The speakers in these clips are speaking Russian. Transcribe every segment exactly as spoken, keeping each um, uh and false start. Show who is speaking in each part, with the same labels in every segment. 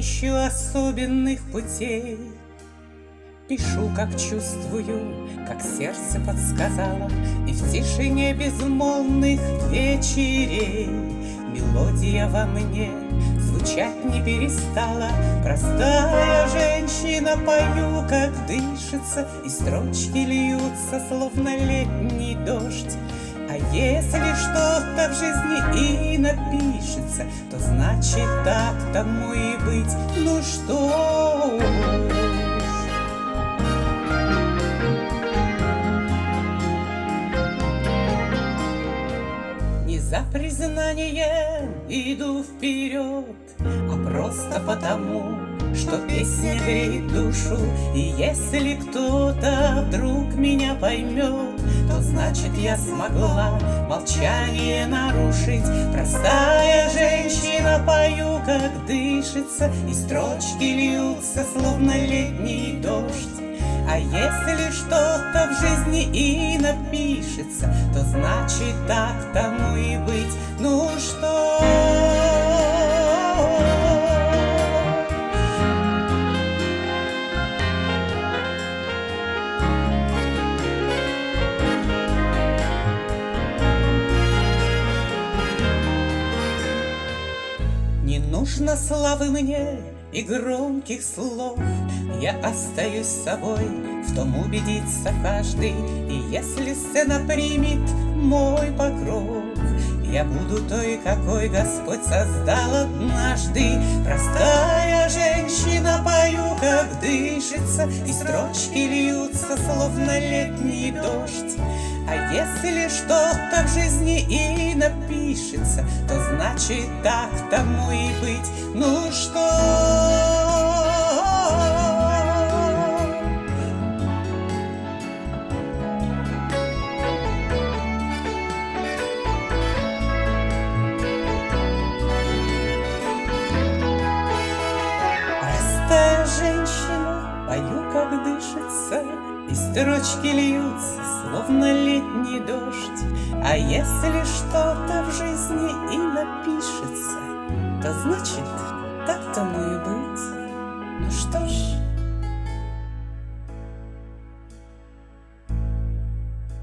Speaker 1: ищу особенных путей. Пишу, как чувствую, как сердце подсказало, и в тишине безмолвных вечерей мелодия во мне звучать не перестала. Простая женщина, пою, как дышится, и строчки льются, словно летний дождь. А если что-то в жизни и напишется, то значит так тому и быть. Ну что ж, не за признанием иду вперед, а просто потому, что песня греет душу. И если кто-то вдруг меня поймет, то значит я смогла молчание нарушить. Простая женщина, пою, как дышится, и строчки льются, словно летний дождь. А если что-то в жизни и напишется, то значит так тому и быть. Ну что не нужно славы мне и громких слов, я остаюсь собой, в том убедится каждый. И если сцена примет мой покров, я буду той, какой Господь создал однажды. Простая женщина, пою, как дышится, и строчки льются, словно летний дождь. А если что-то в жизни и напишется, то значит так тому и быть. Ну что простая женщина, пою, как дышится, и строчки льются, словно летний дождь. А если что-то в жизни и напишется, то значит так тому и быть. Ну что ж,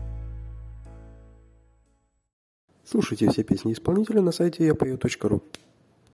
Speaker 2: слушайте все песни исполнителя на сайте я пою точка ру.